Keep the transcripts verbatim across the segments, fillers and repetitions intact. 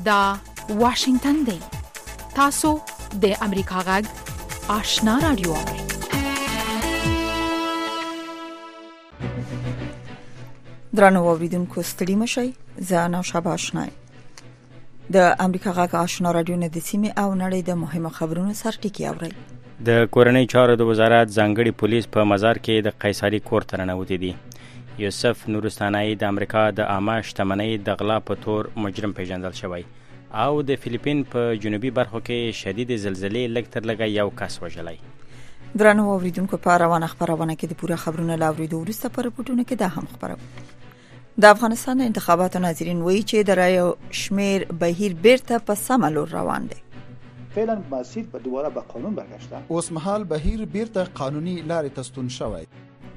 دا واشنگتن دی. تاسو د امریکا غږ آشنا رادیو اورئ. درنو اوریدونکو ستړي مشئ. زه نوشابه آشنا یم. د امریکا غږ آشنا رادیو نه د سیمې او نړۍ د مهمو خبرونو سرټکی اورئ. د کورنۍ چارو د وزارت ځانګړي پولیس په مزار کې د قیصري کور ته ننوتي دي. یوسف نورستاني د امریکا د عامه شتمنۍ د غلا په تور مجرم پیژندل شوی او د فلیپین په جنوبي برخو کې شدید زلزلې لږ تر لږه یو کس وژلی. درنو اوریدونکو په روانه خبرونه کې د پوره خبرونو لاوریدو وروسته په رپورټونو کې دا هم خبرو. د افغانستان انتخاباتو ناظرین وایي چې د رایو شمیر بهیر بیرته په سمه لور روان دی. فعلا مسیر به دوباره به قانون برگشته. اوس مهال بهیر بیرته قانوني لارې ته ستون شوی.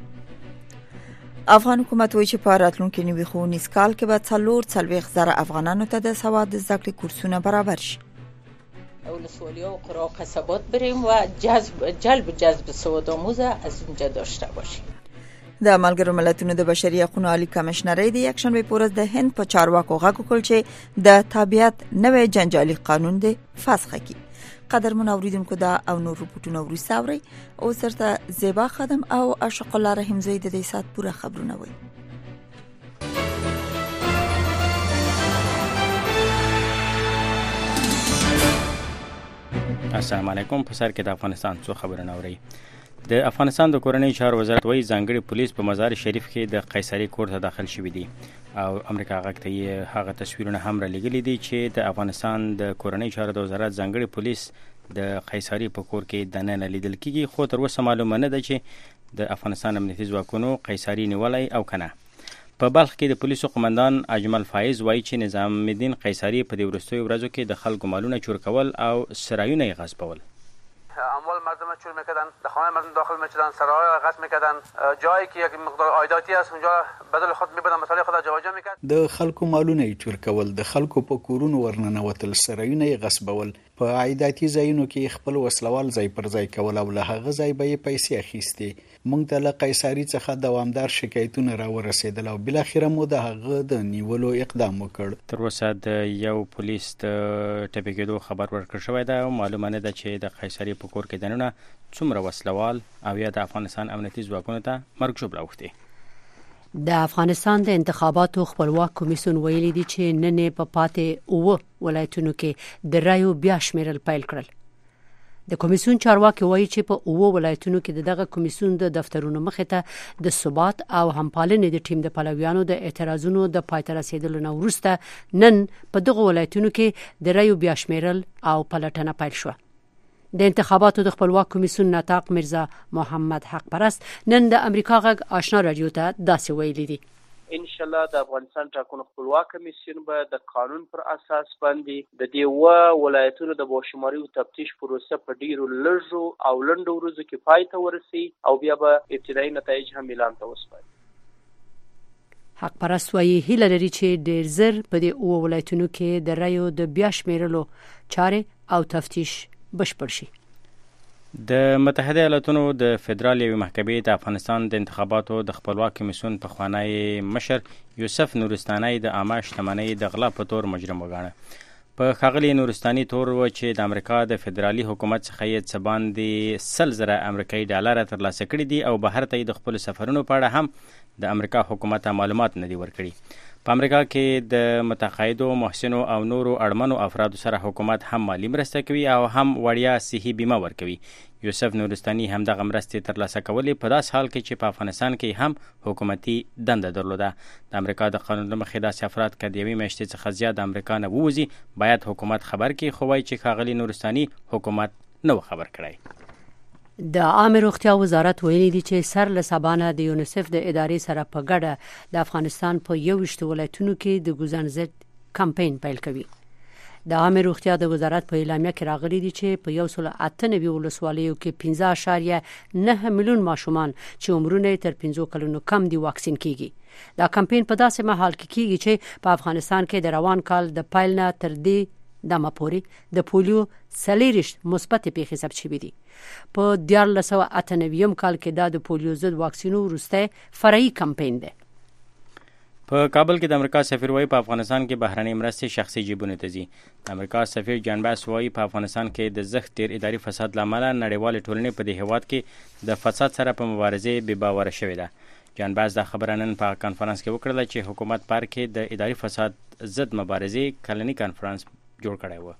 افغان حکومت وایي چې په راتلونکي نوي ښوونیز کال کې به څلور څلوېښت زره افغانانو ته د سواد زده کړې کورسونه برابر شي. ولسوالی‌ها و قرى و قصبات بریم و جذب جلب جذب سواد آموز از اونجا داشته باشیم. د ملګرو ملتونو د بشري حقوقو عالی کمشنرۍ د یکشنبه په ورځ د هند په چارواکو غږ وکړ چې د تابعیت نوې جنجالي قانون دی فسخ کړي. قدرمن اوریدونکو دا او نور رپورټونه وروسته اورئ. او سرته زیبا خادم او عاشق الله رحیم زوی د دې سات پوره خبرونه وایي. السلام علیکم. په سر کې د افغانستان څو خبرونه اورئ. د افغانستان د کورنۍ چارو وزارت وایي ځانګړي پولیس په مزار شریف کې د قیصري کور ته داخل شوي دي او امریکا غږ ته یې هغه تصویرونه هم رالیږلي دي چې د افغانستان د کورنۍ چارو د وزارت ځانګړي پولیس د قیصري په کور کې دننه لیدل کیږي، خو تر اوسه معلومه نه ده چې د افغانستان امنیتي ځواکونو قیصري نیولی او کنه. په بلخ کې د پولیسو قومندان اجمل فایز وایي چې نظام الدین قیصري په دې وروستیو ورځو کې د خلکو مالونه چور کول او سرایونه یې غصبول. اموال مردم چور میکردن، در خانه مردم داخل میشدن، سرای را غصب میکردن، جایی که یک مقدار عایداتی است اونجا بدل خود میبردن، مصالح خود جابجا میکرد. د خلکو مالونه یې چور کول، د خلکو په کورونو ورننوتل، سرایونه یې غصبول، په عایداتي ځایونو کې خپل وسلوال ځای پر ځای کول او له هغه ځای به یې پیسې اخیستې. موږ ته له قیصري څخه دوامدار شکایتونه را ورسېدل او بالاخره مو د هغه د نیولو اقدام وکړ. تر اوسه د یو پولیس د ټپي کېدو خبر ورکړل شوی دی او معلومه نه ده چې د قیصري په کور کې دننه څومره وسلوال او یا د افغانستان امنیتي ځواکونو ته مرګ ژوبله اوښتي. د افغانستان د انتخاباتو خپلواک کمیسیون ویلي دي چې نن په پاتې اوه ولایتونو کې د رایو بیا شمیرل پیل کړل. د کمیسیون چارواکي وایي چې په اوه ولایتونو کې دغه کمیسیون د دفترونو مخې ته د ثبات او همپالنې د ټیم د پلویانو د اعتراضونو د پای ته رسیدلو نه وروسته نن په دغه ولایتونو کې د رایو بیا شمیرل او پلټنه پیل شوه. د انتخاباتو د خپلواک کمیسیون ناطق میرزا محمد حق پرست نن د امریکا غږ آشنا رادیو ته داسې ویلي دي: ان شاء الله د افغانستان ټاکنو خپلواک کمیسیون به د قانون پر اساس باندې د دې و ولایتونو د بوشماري او تفتیش پروسه په ډیرو لږو او لنډو ورځو کې پای ته ورسي او بیا به ابتدایي نتایج هم اعلان ته وسپاري. حق پرست وایي هیله لري چې ډیر زر په دې اوه ولایتونو کې د رایو د بیا شمیرلو چارې او تفتیش بشپړ شي. د متحده ایالاتونو د فدرال یوې محکمې د افغانستان د انتخاباتو د خپلواک کمیسیون پخوانی مشر یوسف نورستاني د عامه شتمنۍ د غلا په تور مجرم وګاڼه. په ښاغلي نورستاني تور و چې د امریکا د فدرالي حکومت څخه یې څه باندې سل زره امریکایي ډالره ترلاسه کړي دي او بهر ته یې د خپلو سفرونو په اړه هم د امریکا حکومت معلومات نه دي ورکړي. په امریکا کې د متقاعدو محسنو او نورو اړمنو افرادو سره حکومت هم مالی مرسته کوي او هم وړیا صحي بیمه ورکوي. یوسف نورستاني هم دغه مرستې ترلاسه کولې په داس حال کې چې په افغانستان کې هم حکومتي دنده درلوده. د امریکا د قانون له مخې داسې افراد که د یوې میاشتې څخه زیات د امریکا نه ووځي باید حکومت خبر کړي، خو وایي چې ښاغلي نورستاني حکومت نه و خبر کړی. د عامه روغتیا وزارت ویلي دی چې سر له سبانه د یونیسف د ادارې سره په ګډه د افغانستان په یوویشت ولایتونو کې د ګوزن ضد کمپاین پیل کوي. د عامه روغتیا د وزارت په اعلامیه کې راغلي دي چې په یو سل اته نوي ولسوالیو کې پنځه اعشاریه نه میلیون ماشومان چې عمرونه تر پنځو کلونو کم دي واکسین کیږي. دا کمپاین په داسې مهال کې کیږي چې په افغانستان کې د روان کال د پیل نه تر دې دمه پورې د پولیو څلېرویشت مثبت پیښې ثبت شوې دي. په دیارلس سوه اته نوي کال کې دا د پولیو ضد واکسینو وروستی فرعي کمپاین دی. په کابل کې د امریکا سفیر وایي په افغانستان کې بهرنۍ مرستې شخصي جیبونو ته ځي. د امریکا سفیر جان باس وایي په افغانستان کې د زښت ډېر اداري فساد له امله نړیوالې ټولنې په دې هېواد کې د فساد سره په مبارزې بې باوره شوې ده. جان باس دا خبره نن په کانفرنس کې وکړله چې حکومت پار کې د اداري فساد ضد مبارزې کلنی کانفرنس جوړ کړی و.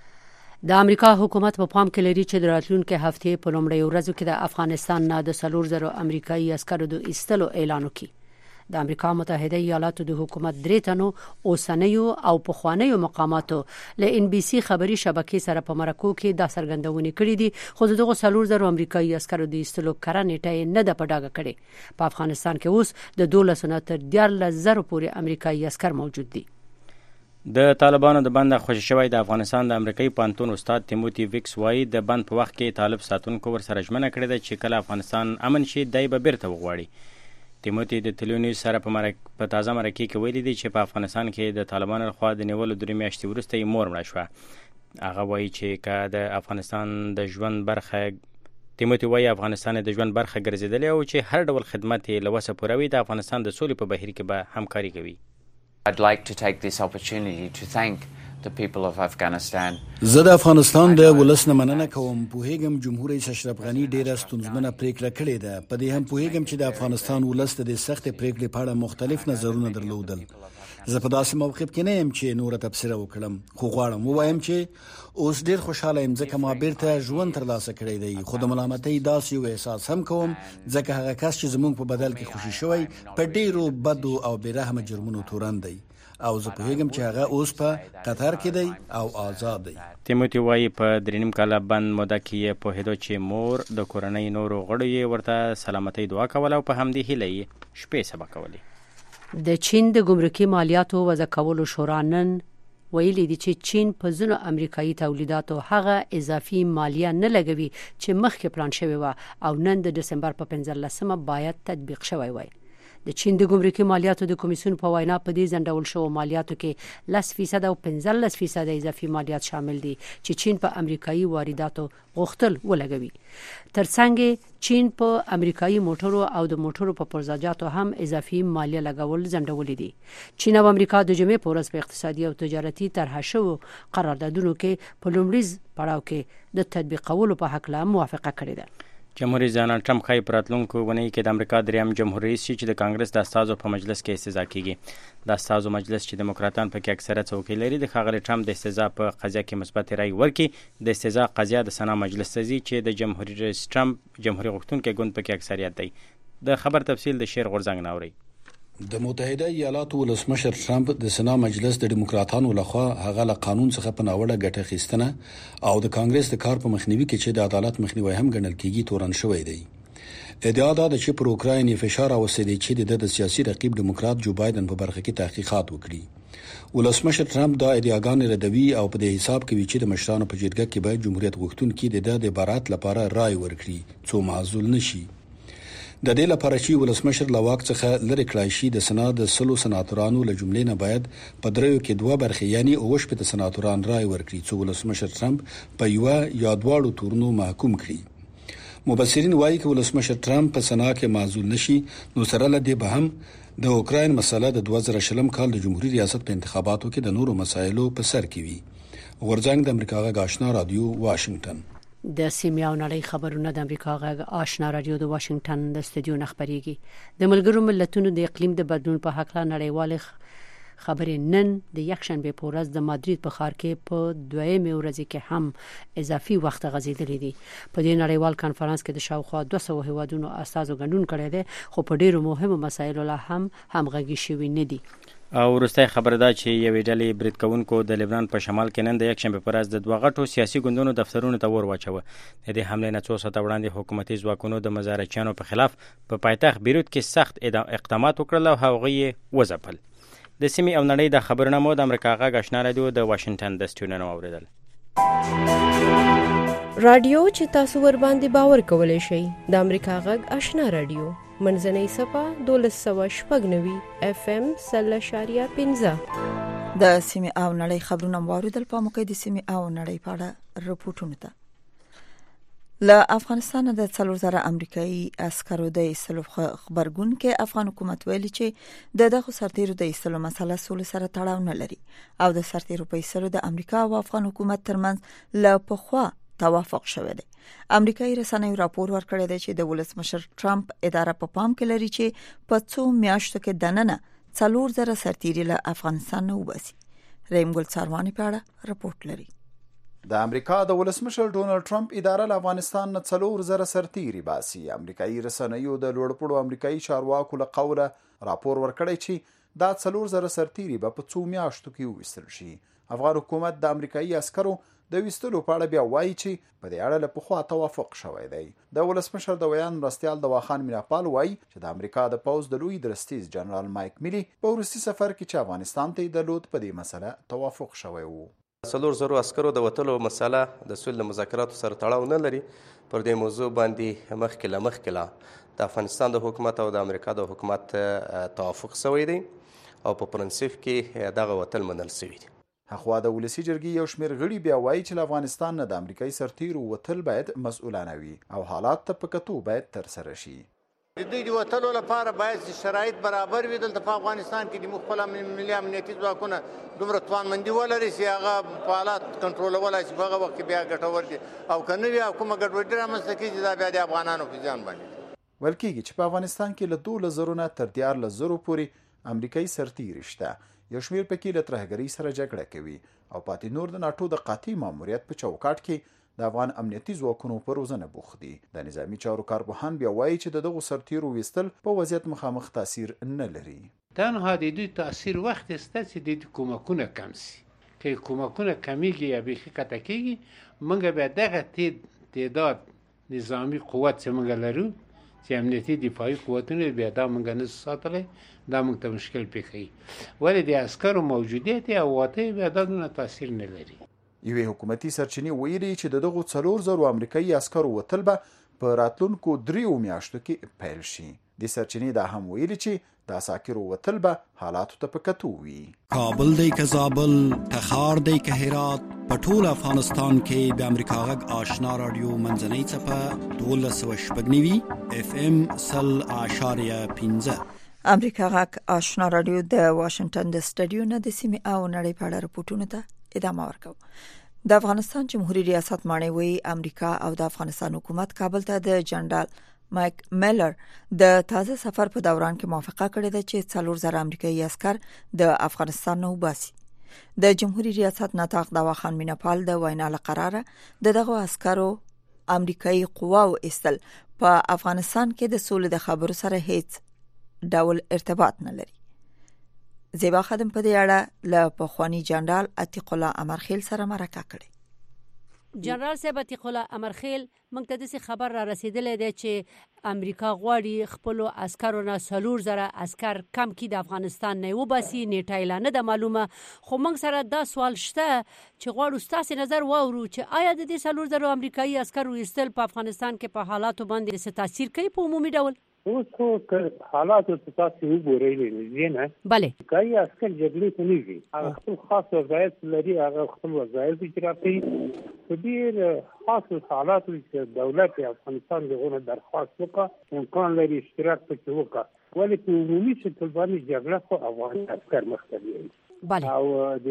د امریکا حکومت په پام کې لري چې د راتلونکي هفتې په لومړۍ ورځو کې د افغانستان نه د څلور زرو امریکایي عسکرو د ایستلو اعلان وکړي. د امریکا متحده ایالاتو د حکومت درې تنو اوسنیو او پخوانیو مقاماتو له ان بي سي خبري شبکې سره په مرکو کې دا څرګندونې کړې دي، خو دغه څلور زرو امریکایي عسکرو د ایستلو کره نیټه نه ده په ډاګه کړې. په افغانستان کې اوس د دولس نه تر دیارلس زرو پورې امریکایي عسکر موجود دي. د طالبانو د بند خوشی شوی د افغانستان د امریکایي پانتون استاد تیموتی ویکس وایي د بند په وخت کې طالب ساتونکو ورسره ژمنه کړې ده چې کله افغانستان امن شي دی به بیرته وغواړي. تیموتی د تلویزیون سره په مرک په تازه مرکه کې ویلي دی چې په افغانستان کې د طالبانو لخوا د نیولو درې میاشتې وروسته یې مور مړه شوه. هغه وایي چې که د افغانستان د ژوند برخه تیموتی وایي افغانستان د ژوند برخه ګرځېدلی او چې هر ډول خدمت یې له وسه پوروي د افغانستان د سولې په بهیر کې به همکاري کوي. I'd like to take this opportunity to thank the people of Afghanistan. زه د افغانستان د ولس نه مننه کوم. پوهیږم جمهور رئیس اشرف غني ډیره ستونزمنه پریکړه کړې ده. په دې هم پوهیږم چې د افغانستان ولس د سخت پریکړې په اړه مختلف نظرونه درلودل. زه په داسې موقف کې نه یم چې نور تبصره وکړم، خو غواړم ووایم چې اوس ډیر خوشاله یم ځکه ما بیرته ژوند ترلاسه کړی دی. خو د ملامتۍ داسې یو احساس هم کوم ځکه هغه کس چې زموږ په بدل کې خوشي شوی په ډیرو بدو او بېرحمه جرمونو تورن دی او زه پوهیږم چې هغه اوس په قطر کې دی او آزاد دی. تیموتی وایي په درې نیم کاله بند موده کې یې پوهېدو چې مور د کورنۍ نورو غړو یې ورته سلامتۍ دعا کوله او په همدې هیله یې شپې سبا کولې. د چین د ګمرکي مالیاتو وضع کولو شورا نن ویلي دي چې چین په ځینو امریکایي تولیداتو هغه اضافي مالیه نه لګوي چې مخکې پلان شوی و او نن د دسمبر په پنځلسمه باید تطبیق شوی وای. د چین د ګمرکي مالیاتو د کمیسیون په وینا په دې ځنډول شوو مالیاتو کې لس فیصد او پنځلس فیصد اضافي مالیات شامل دي چې چین په امریکایي وارداتو غوښتل ولګوي. ترڅنګ چین په امریکایي موټرو او د موټرو په پرزاجاتو هم اضافي مالیه لګول ځنډولې دي. چین او امریکا د جمعې په ورځ په اقتصادي او تجارتي طرحه شوو قراردادونو کې په لومړي پړاو کې د تطبیقولو په حق لا موافقه کړې ده. جمهوریت ډونالډ ټرمپ ښایي په راتلونکو اونۍ کې د امریکا دریم جمهور رئیس شي چې د کانګرس د استازو په مجلس کې استیضاح کیږي. د استازو مجلس چې دیموکراتان پکې اکثره څوکۍ لري د ښاغلي ټرمپ د استیضاح په قضیه کې مثبت رأی ورکړي. د استیضاح قضیه د سنا مجلس ته ځي چې د جمهوریت رئیس ټرمپ جمهوریت غوښتونکي ګوند پکې اکثریت دی. د خبر تفصیل د شیر غورځنګ نه اوري. د متحده ایالاتو ولسمشر ټرمپ د سنا مجلس د دیموکراتانو لخوا هغه له قانون څخه په ناوړه ګټه اخیستنه او د کانګرس د کار په مخنیوي کې چې د عدالت مخنیوي هم ګڼل کیږي تورن شوی دی. ادعا ده چې پر اوکراین فشار اوسېدی چې د سیاسي رقیب دیموکرات جو بایدن په برخه کې تحقیقات وکړي. ولسمشر ټرمپ دا ادعاګانې ردوي او په دې حساب کوي چې د مشرانو په جرګه کې باید جمهوریت غوښتونکي د د عبارت لپاره رائے ورکړي څو معزول نشي. د دې لپاره چې ولسمشر له واک څخه لری کړای شي د سنا د سلو سناتورانو له جملې نه باید په دریو کې دوه برخې یعنی اووه شپږ سناتوران رائے ورکړي څو ولسمشر ټرمپ په یو یا دواړو تورنو محکوم کړي. مبصرین وایي چې ولسمشر ټرمپ په سنا کې معزول نشي نو سره لدی به هم د اوکراین مسله د دوه زره شلم کال د جمهوریت ریاست په انتخاباتو کې د نورو مسایلو په سر کې وي. غورځنګ د امریکا غږ آشنا رادیو واشنگټن. د سیمې او نړۍ خبرونه د امریکا غږ آشنا رادیو د واشنگټن د استودیو نه خبريږي. د ملګرو ملتونو د اقلیم د بدلون په حق لا نړیوال خبرې نن د یکشنبه په ورځ د مادرید په ښار کې په دویمه ورځ کې هم اضافي وخت غځیدلې دي. په دې نړیوال کانفرنس کې د شاوخوا دوه سوه هیوادونو استازو ګډون کړی دی خو په ډیرو مهمو مسایلو لا هم همغږي شوي نه دي. او وروستۍ خبره ده چې یوې ډلې برید کوونکو د لبنان په شمال کې نن د یکشنبه په ورځ د دوه غټو سیاسي ګوندونو دفترونو ته ور واچوه. د دې حملې نه څو ساعته وړاندې حکومتي ځواکونو د مزارچیانو په خلاف په پایتخت بیروت کې سخت اقدامات وکړل او هغوی یې وځپل. د سیمې او نړۍ د خبرونه مو د امریکا غږ آشنا رادیو د واشنگټن د سټوډیو نه اوریدل. رادیو چې تاسو ور باندې باور کولای شئ د امریکا غږ آشنا رادیو منځنۍ صفه دولس سوه شپږ نوي اف ام سل اشاریه پنځه. د سیمې او نړۍ خبرونه مو اوریدل. په موقع د سیمې او نړۍ په اړه رپورټونه ده. له افغانستان د څلور زره امریکایي عسکرو د ایستلو خبرګون کې افغان حکومت ویلي چې د دغه سرتیرو د ایستلو مسله سولې سره تړاو نه لري او د سرتیرو په ایستلو د امریکا او افغان حکومت ترمنځ له پخوا توافق شوی دی. امریکایي رسنیو راپور ورکړی دی چې د ولسمشر ټرمپ اداره په پام کې لري چې په څو میاشتو کې دننه څلور زره سرتیري له افغانستان نه وباسي. ریم ګل څارواني په اړه راپورټ لري. د امریکا د ولسمشر ډونالد ټرمپ اداره له افغانستان نه څلور زره سرتیري باسي. امریکایي رسنیو د لوړپوړو امریکایي چارواکو له قوله راپور ورکړی چې دا څلور زره سرتیري به په څو میاشتو کې وویستل شي. افغان حکومت د امریکایي عسکرو د ویستلو په اړه بیا وایي چې په دې اړه له پخوا توافق شوی دی. د ولسمشر د ویان مرستیال دواخان میناپال وایي چې د امریکا د پوځ د لوی درستیز جنرال مایک میلی په وروستي سفر کې چې افغانستان ته درلود په دې مسله توافق شوی و. څلور زرو عسکرو د وتلو مسله د سولې مذاکراتو سره تړاو نه لري. پر دې موضوع باندې مخکې له مخکې لا د افغانستان د حکومت او د امریکا د حکومت توافق شوی دی او په پرنسپ کې دغه وتل منل شوی دی. هخوا د ولسی جرګې یو شمېر غړي بیا وایي چې له افغانستان نه د امریکایي سرتیرو وتل باید مسؤلانه وي او حالات ته په کتو باید ترسره شي. د دوی د وتلو لپاره باید شرایط برابر وي. دلته په افغانستان کې د مخفل ملي امنیتي ځواکونه دومره توانمندي ولري چې هغه په حالات کنټرولولی شي په هغه وخت کې بیا ګټور دي او که نه وي او کومه ګډوډي رامنځته کېږي دا بیا د افغانانو په زیان باندې ویل کېږي چې په افغانستان کې له دولس زرو نه تر دیارلس زرو پورې امریکایي سرتیري شته. یو شمېر پکې له ترهګرۍ سره جګړه کوي او پاتې نور د ناټو د قاطع ماموریت په چوکاټ کې د افغان امنیتي ځواکونو پر روزنه بوخت دي. د نظامی چارو کارپوهان بیا وایي چې د دغو سرتیرو ویستل په وضعیت مخامخ تاثیر نه لري. تنها د دوی تاثیر وخت است چې د کومکونه کم شي. که کومکونه کمیږي یا بیخي قطع کېږي موږ به دغه تعداد نظامی قوت چې موږ لرو چې امنیتي دفاعي قوتونه بیا دا موږ نه ساتلی دا موږ ته مشکل پیښوي. ولې د عسکرو موجودیت او واته بیا دا دونه تاثیر نه لري. یوې حکومتي سرچینې ویلي چې د دغو څلور زرو امریکایي عسکرو وتل به په راتلونکو دریو میاشتو کې پیل شي. د سرچینې دا هم ویلي چې د عساکرو وتل به حالاتو ته په کتو وي. کابل دی که زابل، تخار دی که هرات، په ټول افغانستان کې د امریکا غږ آشنا رادیو منځنۍ څپه دولس سوه شپږ نوي اف ام سل اعشاریه پنځه. امریکا غږ آشنا رادیو د واشنگټن د سټډیو نه د سیمې او نړۍ په اړه راپورټونه ته ادامه ورکو. د افغانستان جمهوریت ریاست ماڼۍ وی امریکا او د افغانستان حکومت کابل ته د جنرال مایک میلر د تازه سفر په دوران کې موافقه کړې ده چې څلور زره امریکایي عسکر د افغانستان نه وباسي. د جمهوریت ریاست ناطق دواخان میناپال د وینا له قراره د دغه عسکرو امریکایي قواو استل په افغانستان کې د سولې د خبرو سره هیڅ ډول ارتباط نه لري. زیبا خادم په دې اړه له پخوانی جنرال عتیق الله امرخیل سره مرکه کړې. جنرال صاحب عتیق الله امرخیل موږ ته د خبر را رسیدلې ده چې امریکا غواړي خپل عسکرو نه څلور زره عسكر کم کړي د افغانستان نه وباسي. نیټه اعلان نه ده معلومه خو موږ سره دا سوال شته چې غواړو ستاسو نظر واورو چې آیا د دې څلور زره امریکایي عسکرو ایستل په افغانستان کې په حالاتو باندې څه تاثیر کوي په عمومي ډول؟ اوس خو حالات ته تاسو وګورئ نه بله کای عسكر جګړې ته نه وي هغه خپل خاص وظایف لري هغه خپل وظایف اجرا کوي په دې خاص حالاتو کې دولت افغانستان دغه درخواست وکړه امکان لري اشتراک پکې وکړي ولې په عمومي شکل باندې جګړه خو افغان عسكر مختلفي او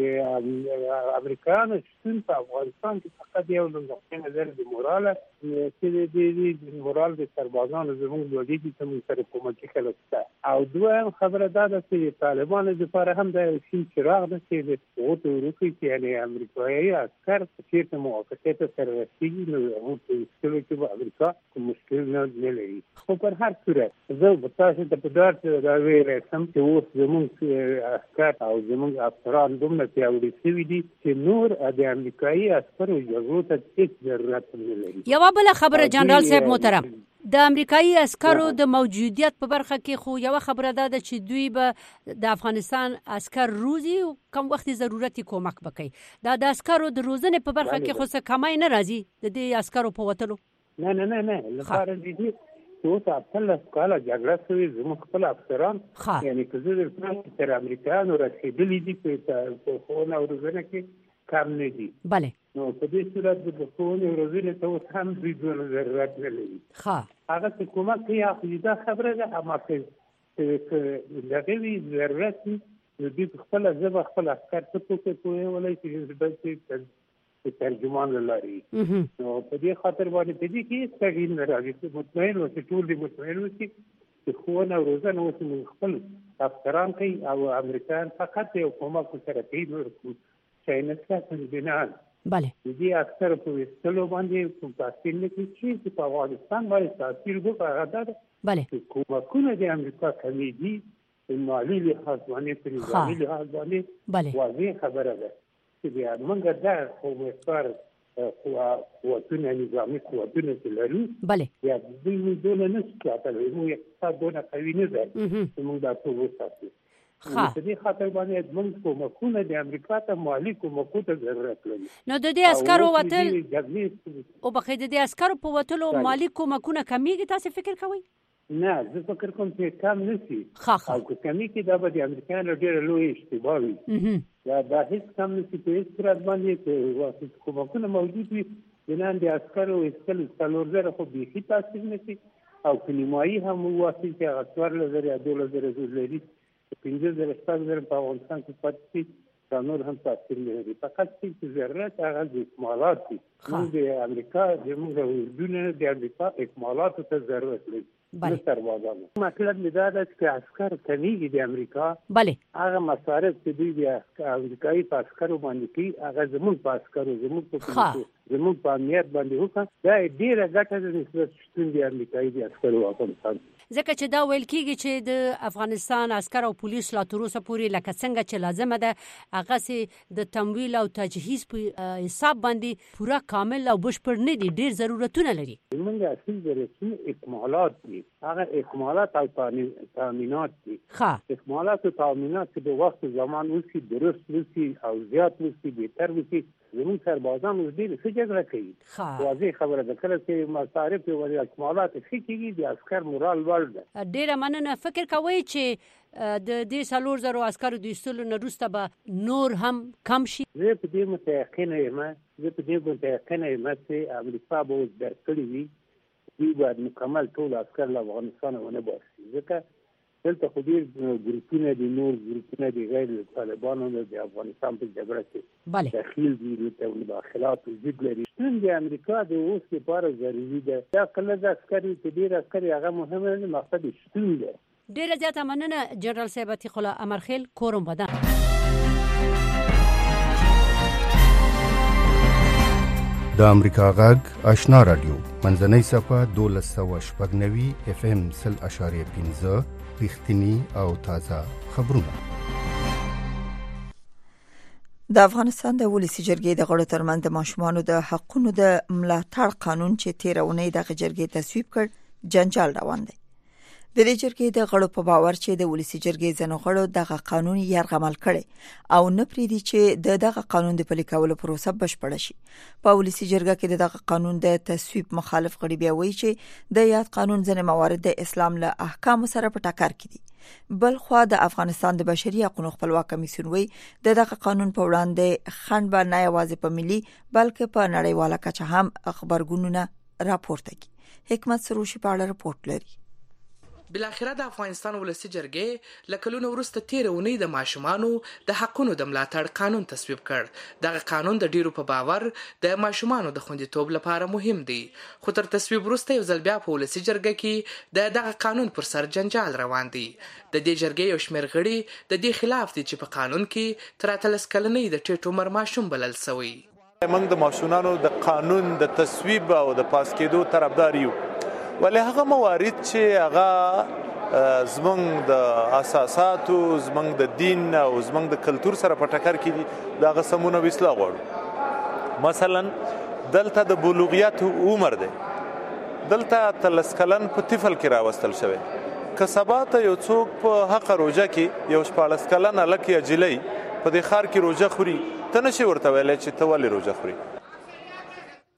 د امریکایانو شتون په افغانستان کې فقط یو نقطه نظر د موراله چې د مورال د سربازانو زموږ لوړېږي چې موږ سره کومکي خلک شته او دویم خبره دا ده چې طالبانو لپاره هم دا یو شین چراغ ده چې د هغو وروکي چې یعنې امریکایي عسکر چېرته موافقې ته سره رسېږي نو هغو په ایستلو کې به امریکا کوم مشکل نه لري. خو پر هر صورت زه به تاسو ته په ډاډ دا ویلی شم چې اوس زموږ عسکر او زموږ افسران دومره پیاوړي شوي دي چې نور د امریکایي عسکرو جګړو ته هېڅ ضرورت نه لري. یوه بله خبره جنرال صاحب محترم د امریکایي عسکرو د موجودیت په برخه کې خو یوه خبره دا ده چې دوی به د افغانستان عسکر روزي کم وخت ضرورت کومک وکړي دا د عسکرو د روزنې په برخه کې خو څه کمای نه راځي د دې عسکرو په وتلو؟ نه نه نه نه لپاره دي اوس اتلس کاله جګړه شوې زموږ خپل افسران یعنې که زه درته تر امریکایانو رسېدلي دي په ښوونه او روزنه کې کم نه دي. بله نو په دې صورت کې د ښوونې او روزنې ته اوس هم دوی دونه ضرورت نه لري. هغه چې کومک کوي هغه دا خبره ده، اما که د هغې وي ضرورت وي نو دوی په خپله ژبه خپل افکار څه پوهې پوهولی شي چې ترجمان له لارې. نو په دې خاطر باندې په دې کې هېڅ تغییر نه راځي. مطمئن اوسئ، ټول دې مطمئن اوسئ چې ښوونه او روزنه اوس موږ خپل افسران کوي او امریکایان فقط یو کومک ورسره کوي، نور کوم شی نشته. بنان بله د دې اکثر په ویستلو باندې کوم تاثیر نه کوي چې په افغانستان باندې تاثیر وکړي. هغه دا ده چې کومکونه د امریکا کمیږي په مالي لحاظ باندې، په نظامي لحاظ باندې واضح خبره ده چې بیا موږ دا خو وستار قوتونه نظامي قوتونه چې لرو یا دوی دونه نه شي ساتلی، موږ اقتصاد دونه قوي نه دی چې موږ دا ټول وساتو. په دې خاطر باندې موږ کومکونه د امریکا ته مالي کومکو ته ضرورت لري. نو د دې عسکرو وتل او بخې د دې عسکرو په وتلو مالي کومکونه کمیږي، تاسو فکر کوئ؟ نه، زه فکر کوم چې کم نشي او که کمی کې دا به د امریکایانو ډېره لوی اشتباه وي. دا دا هېڅ کم نشي په هېڅ صورت باندې چې کومکونه موجود وي بنان د عسکرو ایستل څلور زره خو بیخي تاثیر نه شي، او که نیمایي هم وواخلي چې هغه څوارلس زره یا دولس زره زور لري، پنځه زره شپږ زره په افغانستان کې پاتې شي، دا نور هم تاثیر نه لري. فقط چې ضرورت هغه د اکمالات دي. موږ د امریکا زموږ اردونه د امریکا اکمالاتو ته ضرورت لري، نه سربازانو. مطلب مې دا ده چې عسکر کمیږي د امریکا، هغه مصارف چې دوی د امریکایي په عسکرو باندې کوي هغه زموږ په عسکرو زموږ په زموږ په امنیت باندې وکړه. دا ډېره ګټه ده نسبت شتون د امریکایي د عسکرو افغانستان، ځکه چې دا ویل کېږي چې د افغانستان عسکر او پولیس لا تر اوسه پورې لکه څنګه چې لازمه ده هغسې د تمویل او تجهیز په حساب باندې پوره کامل او بشپړ نه دي، ډېر ضرورتونه لري. زموږ اصلي ضرورتونه اکمالات دي، هغه اکمالات او تامینات دي. اکمالات او تامینات چې د وخت زمان وشي، درست وشي او زیات وشي، بهتر وشي. زموږ سربازان اوس ډېر ښه جګړه کوي، واضح خبره ده. کله چې مصارف او اکمالات ښه کېږي د عسکر مورال لوړ ده. ډېره مننه. فکر کوئ چې د دې څلور زرو عسکرو د ایستلو نه وروسته به نور هم کم شي؟ زه په دې متیقنه یم زه په دې متیقنه یم چې امریکا به اوس درک کړي وي، دوی باید مکمل ټول عسکر له افغانستانه ونه باسي، ځکه دلته خو ډېر ګروپونه دي، نور ګروپونه دي غیر طالبانو د افغانستان په جګړه کې داخل دي، دلته مداخلات وجود لري. شتون د امریکا د اوس لپاره ضروري ده. دا کله د عسکر چې ډېر عسکر هغه مهمه نه، مقصد شتون ده. ډېره زیاته مننه جنرال صاحب عتیق الله امرخیل، کورم بدن. د امریکا غږ آشنا رادیو منځنۍ صفحه دولس سوه شپږ نوي اف ام سل اشاریه پنځه رښتینی او تازه خبرونه. د افغانستان د ولسی جرګې د غړو ترمنځ د ماشومانو د حقونو د ملاتړ قانون چې تیر اونۍ د جرګې تصویب کړ جنجال روان دی. د دې جرګې د غړو په باور چې د ولسی جرګې ځنو غړو دغه قانون یرغمل کړي او نه پریدي چې دغه قانون د پلي کولو پروسه بشپړ شي. په ولسی جرګه کې دغه قانون د تصویب مخالف غړي بیا وایي چې د یاد قانون ځنه موارد د اسلام له احکام سره په ټکر کې دي. بل خو د افغانستان د بشري حقوقو خپلواک کمیسیون وایي دغه قانون په وړاندې خنډ به نه یوازې په ملي بلکې په نړیواله کچه هم خبرګونونه راپورته کوي. حکمت سروشي په اړه راپورټ لري. بلاخره د افغانستان ولسی جرګې لکلونو وروسته تیر اونۍ د ماشومانو د حقونو د ملاتړ قانون تصویب کړ. دغه قانون د ډیرو په باور د ماشومانو د خوندیتوب لپاره مهم دی، خو تر تصویب وروسته یو ځل بیا په ولسی جرګه کې د دغه قانون پر سر جنجال روان دی. د دې جرګې یو شمېر غړي د دې خلاف دي چې په قانون کې تر اتلس کلنۍ د ټیټ عمر ماشوم بلل شوی. موږ د ماشومانو د قانون د تصویب او د پاس کېدو طرفدار یو، ولې هغه موارد چې هغه زمونږ د اساساتو، زمونږ د دین او زمونږ د کلتور سره په ټکر کې دي، دا هغه سمونه و اصلاح غواړو. مثلا دلته د بلوغیت عمر دی، دلته اتلس کلن په طفل کې راوستل شوی. که سبا ته یو څوک په حق روژه کې یو شپاړس کلن هلک یا جلۍ په دې ښار کې روژه خوري، ته نشي ورته ویلی چې ته ولې روژه خوري.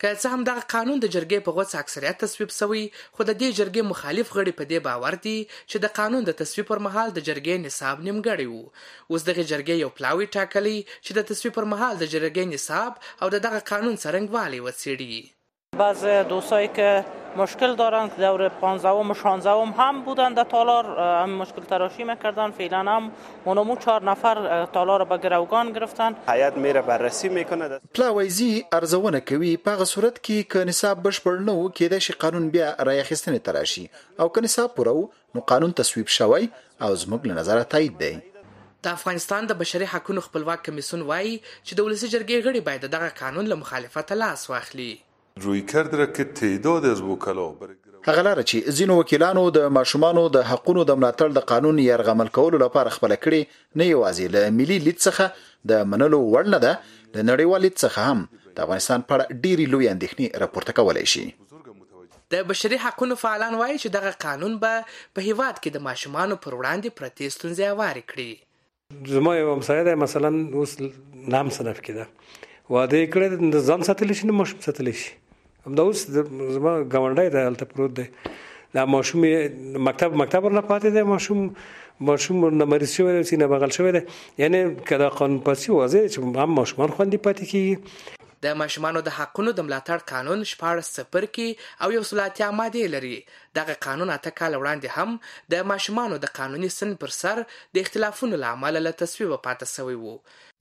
که څه هم دغه قانون د جرګې په غوڅ اکثریت تصویب شوی، خو د دې جرګې مخالف غړي په دې باور دي چې د قانون د تصویب پر مهال د جرګې نصاب نیمګړی وو. اوس دغه جرګې یو پلاوی ټاکلی چې د تصویب پر مهال د جرګې نصاب او د دغه قانون څرنګوالی وڅېړي. بعض دوستایی که مشکل دارن که دور پانزدهم و شانزدهم هم بودن در تالار هم مشکل تراشی میکردن. فعلا هم اونمو چهار نفر تالار رو به گروگان گرفتن. هیئت میره بررسی میکنه. پلاویزی ارزونه کوي په هغه صورت کې که نصاب بشپړ نه و کېدای شي قانون بیا رااخیستنې ته راشي، او که نصاب پوره و نو قانون تصویب شوی او زموږ له نظره تایید دی. د افغانستان د بشري حقوقو خپلواک کمیسیون وایي چې د ولسي جرګې غړي باید دغه قانون له مخالفته لاس واخلي. روی کرد را که تعداد از وکلا هغه لاره چې ځینو وکیلانو د ماشومانو د حقوقو د ملاتړ د قانون یرغمل کولو لپاره خپل کړي نه یوازې له ملي لید څخه د منلو وړ نه ده، له نړیوال لید څخه هم د افغانستان په اړه ډېری لوی اندېښنې راپورته کولی شي. د بشري حقوقو فعالان وایي چې دغه قانون به په هیواد کې د ماشومانو پر وړاندې پرتې ستونزې هوارې کړي. زما یو همسایه دی مثلا اوس نام صنف کې ده، واده یې کړی د ځان ساتلی شي نه ماشوم ساتلی شي. همدا اوس زما ګاونډی دی هلته پروت دی، دا ماشوم مکتب مکتب ورنه پاتې دی، ماشوم ماشوم ورنه مریض شوی دی، سینه بغل شوی دی. یعنې که دا قانون پاسي واضح دی چې هم ماشومان خوندي پاتې کېږي. د ماشومانو د حقونو د ملاتړ قانون شپاړس صفر کې او یو سل اتیا مادې لري. دغه قانون اته کاله وړاندې هم د ماشومانو د قانوني سن پر سر د اختلافونو له امله له تصویبه پاتې شوی وو.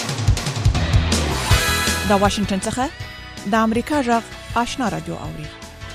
د واشنگټن څخه د امریکا غږ آشنا رادیو اوري.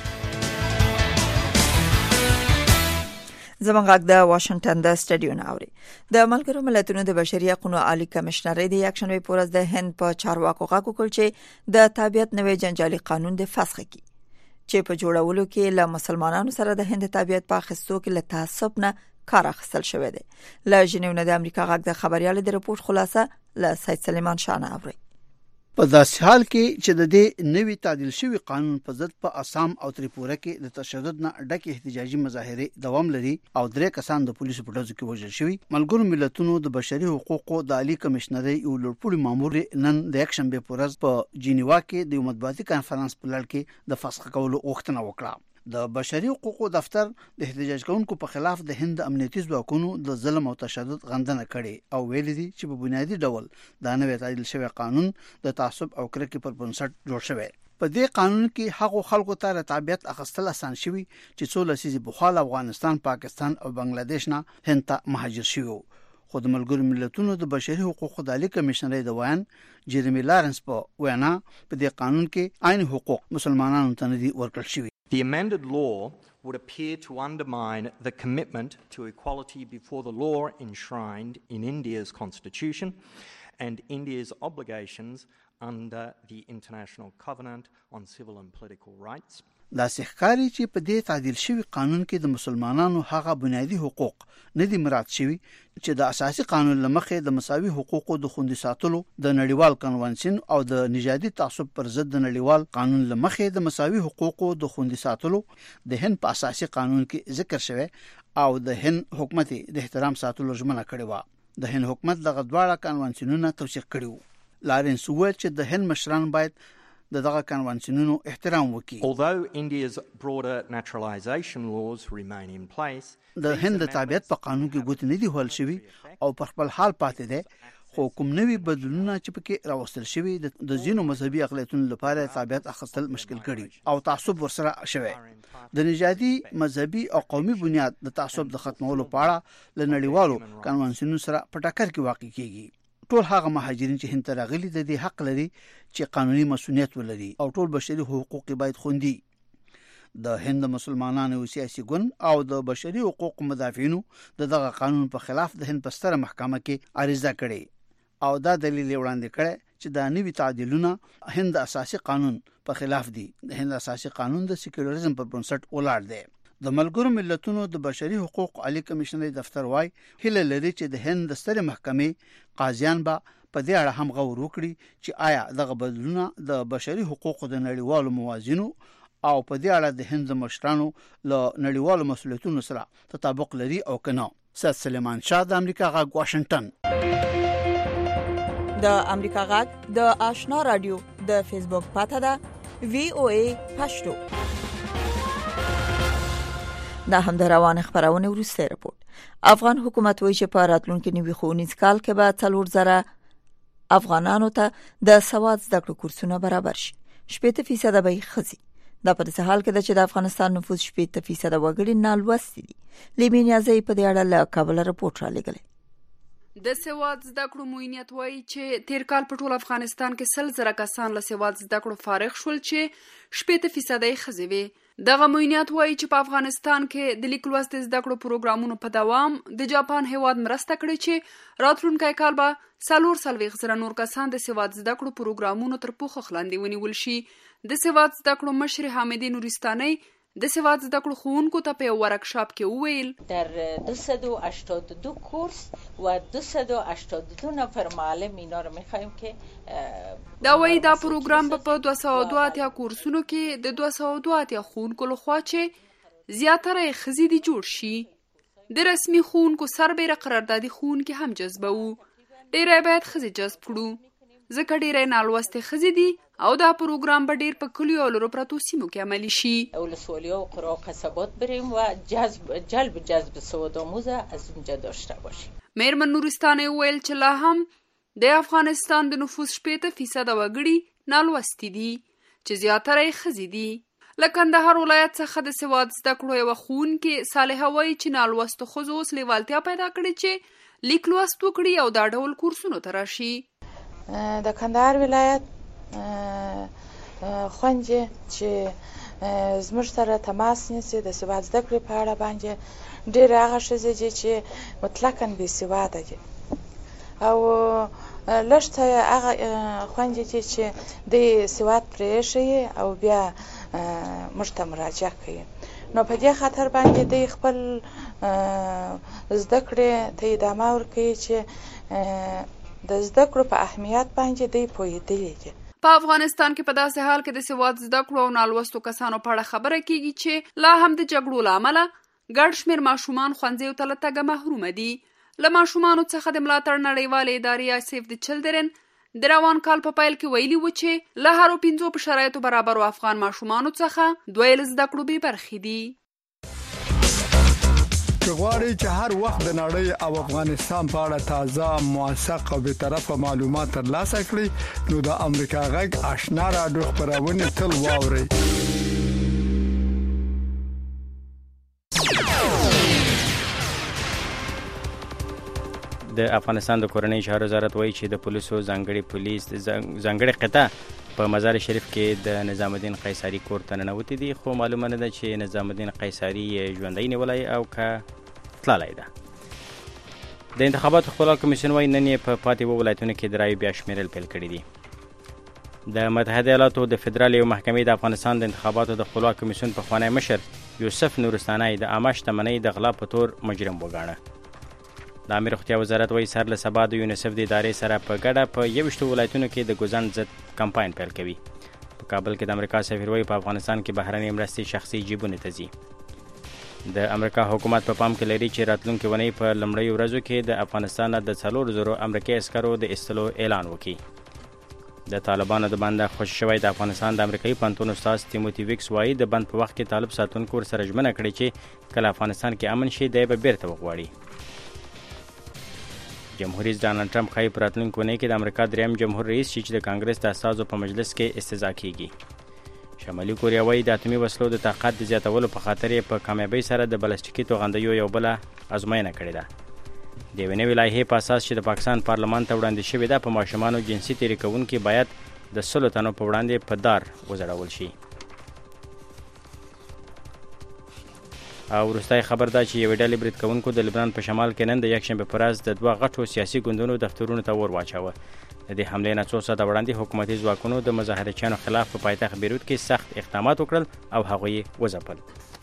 زمونږ غږ د واشنگټن د سټډیو نه اوري. د ملګرو ملتونو د بشري حقوقو عالی کمشنر د یکشنبه په ورځ د هند په چارواکو غږ وکړ چې د تابعیت نوې جنجالي قانون د فسخ کړي چې په جوړولو کې له مسلمانانو سره د هند تابعیت په اخیستو کې له تعصب نه کار اخیستل شوی دی. له ژنیو نه د امریکا غږ د خبريال د رپورت خلاصه له سید سلیمان شاه نه اوري. په داسې حال کې چې د دې نوي تعدیل شوی قانون په ضد په آسام او تریپورا کې د تشدد نه ډکه احتجاجي مظاهره دوام لري او درې کسان د پولیسو په ډزو کې وژل شوي. ملګرو ملتونو د بشري حقوقو د عالی کمشنر یو لوړپوړي مامور نن د یکشنبه په ورځ په جنیوا کې د مطبوعاتي کانفرنس په لړ کې د فسخ کولو غوښتنه وکړه. د بشري حقوقو دفتر د احتجاج کوونکو په خلاف د هند امنیتي ځواکونو د ظلم او تشدد غندنه کړې او ویل دي چې په بنیادی ډول دا نوې تعدیل شوی قانون د تعصب او کرکې پر بنسټ جوړ شوی. په دې قانون کې هغو خلکو ته تابعیت اخیستل آسان شوی چې څو لسیزې بخال افغانستان، پاکستان او بنگلاديش نه هند ته مهاجر شوی. خو د ملګرو ملتونو د بشري حقوقو د عالی کمشنر د ویان جیرمی لارنس په وینا په دې قانون کې عین حقوق مسلمانانو ته نه دي ورکړل شوی. The amended law would appear to undermine the commitment to equality before the law enshrined in India's constitution and India's obligations under the International Covenant on Civil and Political Rights. دا ښکاري چې په دې تعدیل شوی قانون کې د مسلمانانو هغه بنیادی حقوق نه دي مراعات شوي چې د اساسي قانون لمخې د مساوي حقوقو د خوندي ساتلو د نړیوال کنوانسیون او د نژادي تعصب پر ضد د نړیوال قانون لمخې د مساوي حقوقو د خوندي ساتلو د هند په اساسي قانون کې ذکر شوی او د هند حکومت د احترام ساتلو ژمنه کړې و. د هند حکومت دغه دواړه کنوانسیونونه توثیق کړي. لارنس وویل چې د هند مشران باید دغه کنوانسیونونو احترام وکړي. Although India's broader naturalization laws remain in place, د هند تابعیت په قانون کې ګوت نه دی هول شوی او پر خپل حال پاتې دی. خو کوم نوي بدلونونه چې پکې راوستل شوی د ځینو مذهبي اقلیتونو لپاره تابعیت اخیستل مشکل کړي او تعصب ورسره شوی. د نژادي، مذهبي او قومي بنیاد د تعصب د ختمولو په اړه ل نړیوالو کنوانسیونونو سره په ټکر کې واقع کیږي. ټول هغه مهاجرین چې هند ته راغلي د دې حق لري چې قانوني مسؤلیت ولري او ټول بشري حقوق باید خوندي. د هند مسلمانانو سیاسي ګوند او د بشري حقوق مدافعینو د دغه قانون په خلاف د هند په ستره محکمه کې عریضه کړې او دا دلیل وړاندې کړی چې دا نوي تعدیلونه هند اساسي قانون په خلاف دي. د هند اساسي قانون د سیکولریزم پر بنسټ ولاړ دی. د ملګرو ملتونو د بشري حقوق عالی کمشنر دفتر وايي هله لري چې د هند د ستره محکمې قاضیان به په دې اړه هم غور وکړي چې آیا دغه بدلونه د بشري حقوقو د نړیوالو موازینو او په دې اړه د هند مشرانو له نړیوالو مسؤلیتونو سره تطابق لري او کنه. سید سلیمان شاه د امریکا غږ واشنگټن. د امریکا غږ د آشنا رادیو د فیسبوک پاڼه ده وی او ای پښتو. دا هم د روان خبرونه وروسته رپورت. افغان حکومت وایي چې په راتلونکي نوي ښوونیز کال کې به څلور زره افغانانو ته د سواد زده کړو کورسونه برابر شي. شپږ فیصد به ښځې. دا په داسې حال کې ده چې د افغانستان نفوس شپږ فیصد وګړي نالوستي دي. لیمې نیازی په دې اړه له کابل رپورټ را لېږلی. د سواد زده کړو موینیت وایي چې تیر کال په ټول افغانستان کې سل زره کسان له سواد زده کړو فارغ شول چې شپږ فیصد یې ښځې وې. دغه موینیت وایي چې په افغانستان کې د لیک لوست زده کړو پروګرامونو په دوام د جاپان هیواد مرسته کړې چې راتلونکی کال به څلور څلوېښت زره نور کسان د سواد زده کړو پروګرامونو تر پوښښ لاندې ونیول شي. د سواد زده کړو مشر حامدی نورستاني د سواد زده کړو ښوونکو ته په یو ورکشاپ کې وویل در دویست و هشتاد و دو کورس و دویست و هشتاد و دو نفر معلم اینا رو می‌خوایم که دا وایي دا پروګرام به په دوه سوه دوه اتیا کورسونو کې د دوه سوه دوه اتیا ښوونکو لخوا چې زیاتره یې ښځې دي جوړ شي. د رسمي ښوونکو سربیره قراردادي ښوونکي هم جذبوو. ډېری باید ښځې جذب کړو ځکه ډېری نالوستې ښځې دي او دا پروګرام به ډېر په کلیو او لرو پرتو سیمو کې عملي شي. ولسوالی‌ها و قرا و قصبات بریم و جذب جلب جذب سواد آموز از اونجا داشته باشیم. میرمن نورستاني ویل چې لا هم د افغانستان د نفوس شپږ فیصد وګړي نالوستي دي چې زیاتره یې ښځې دي. له کندهار ولایت څخه د سواد زده کړو یوه ښوونکې صالحه وایي چې نالوستو ښځو اوس لیوالتیا پیدا کړې چې لیک لوست وکړي او دا ډول کورسونو ته راشي. د کندهار ولایت خوندې چې زموږ سره تماس نیسي د سواد زده کړې په اړه باندې ډېر هغه ښځې دي چې مطلقاً بې سواده دي او لږ ته هغه خوندې دي چې د سواد پرېښيي او بیا موږ ته مراجعه کوي. نو په دې خاطر باندې دوی خپل زده کړې ته ادامه ورکوي چې د زده کړو په اهمیت باندې دوی پوهېدلي دي. په افغانستان کې په داسې حال کې د سواد زده کړو او نالوستو کسانو په اړه خبره کیږي چې لا هم د جګړو له امله ګډ شمېر ماشومان ښوونځیو ته له تګه محرومه دي. له ماشومانو څخه د ملاتړ نړیوالې ادارې یا سیف د چلډرن د روان کال په پیل کې ویلي و چې له هرو پنځو په شرایطو برابرو افغان ماشومانو څخه دوه یې له زده کړو بې برخې دي. که غواړئ چې هر وخت د نړۍ او افغانستان په اړه تازه موثق او بیطرفه معلومات ترلاسه کړئ نو د امریکا غږ آشنا راډیو خپرونه تل واورئ. د افغانستان د کورنۍ چارو وزارت وایي چې د پولیسو ځانګړي پولیس ځانګړي قطعه په مزار شریف کې د نظام الدین قیصري کور ته ننوتې دي خو معلومه نه ده چې نظام الدین قیصري ژوندی نیولی او که تللی ده. د انتخاباتو خپلواک کمیسیون وایي نن یې په پاتې اووه ولایتونو کې د رایو بیا شمیرل پیل کړي دي. د متحده ایالاتو د فدرال یوې محکمې د افغانستان د انتخاباتو د خپلواک کمیسیون پخوانی مشر یوسف نورستاني د عامه شتمنۍ د غلا په تور مجرم وګاڼه. د عامه روغتیا وزارت وایي سر له سبا د یونیسف د ادارې سره په ګډه په یوویشتو ولایتونو کې د ګوزن ضد کمپاین پیل کوي. په کابل کې د امریکا سفیر وایي په افغانستان کې بهرنۍ مرستې شخصي جیبونو ته ځي. د امریکا حکومت په پام کې لري چې راتلونکې اونۍ په لومړیو ورځو کې د افغانستان د څلور زرو امریکایي عسکرو د ایستلو اعلان وکړي. د طالبانو د بنده خوشي شوی د افغانستان د امریکایي پوهنتون استاد تیموتی ویکس وایي د بند په وخت کې طالب ساتونکو ورسره ژمنه کړې چې کله افغانستان کې امن شي دی به بیرته وغواړي. جمهور رئیس ډانلډ ټرمپ ښایي په راتلونکې اونۍ کې د امریکا دریم جمهور رئیس شي چې د کانګرس د استازو په مجلس کې استضاء کیږي. شمالي کوریا وایي د اتمي وسلو د طاقت د زیاتولو په خاطر یې په کامیابۍ سره د بلسټیکي توغندیو یو بله ازموینه کړې ده. د یوې نوې لایحې په اساس چې د پاکستان پارلمان ته وړاندې شوې ده په ماشومانو جنسي تېري کوونکي باید د سلو تنو په وړاندې په دار وځړول شي. او وروستی خبر دا چې یوې ډلې برید کوونکو د لبنان په شمال کې نن د یکشنبې په ورځ د دوه غټو سیاسي ګوندونو دفترونو ته اور واچاوه. د دې حملې نه څو ساعته وړاندې حکومتي ځواکونو د مظاهرچیانو خلاف په پایتخت بیروت کې سخت اقدامات وکړل او هغوی یې وځپل.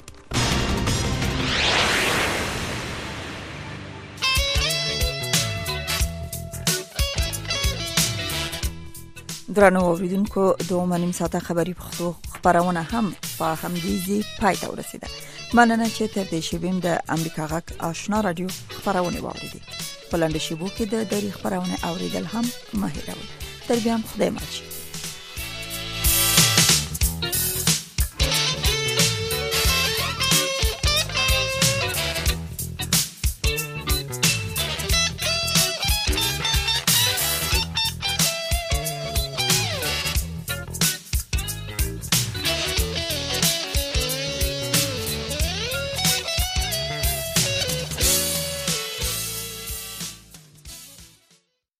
درنو اوریدونکو دوه نیم ساعته خبری پښتو خبرونه هم په همدې ځای پای ته ورسیده. مننه چې تر دې شیبیم د امریکا غږ آشنا رادیو خبرونه واوریدي. په لاندې شیبو کې د دری خبرونه اوریدل هم مه هیروئ. تر بیا هم خدای مل شي.